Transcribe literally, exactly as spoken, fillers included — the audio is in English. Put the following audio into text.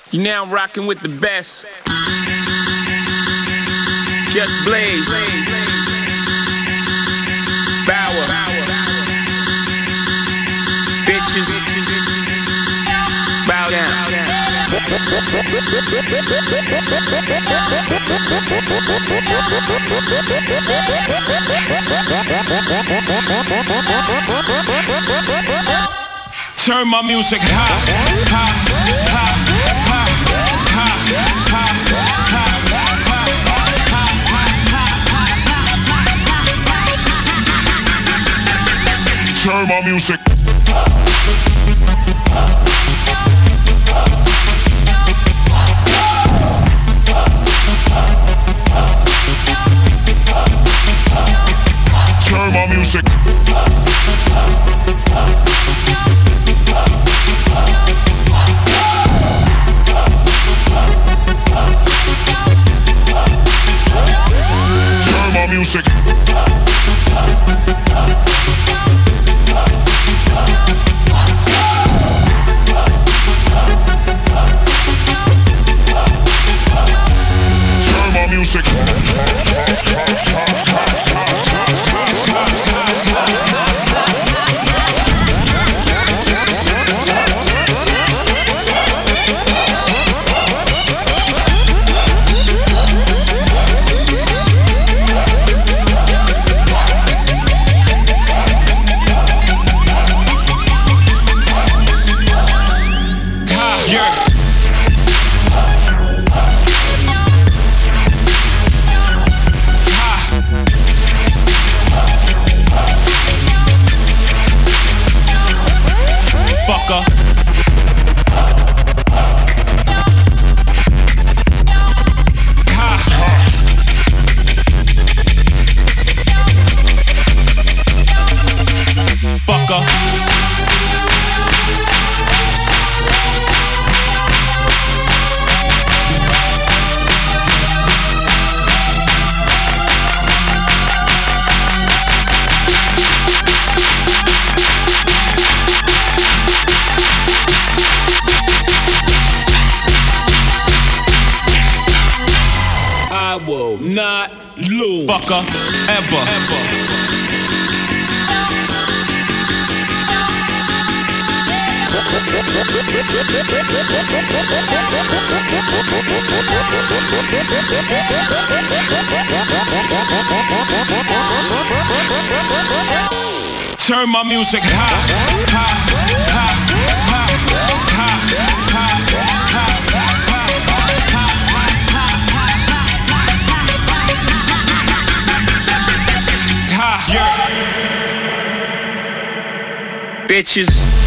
You now rocking with the best. Just Blaze. Bauer. Bitches. Bow down. Turn my music high, high, high, high, high, high, high. Turn my music. Turn my music. Music. Turn my music. I will not lose, fucker, ever, ever. Turn my music high, high, high, high, high, high, high, high, high, yeah. Bitches.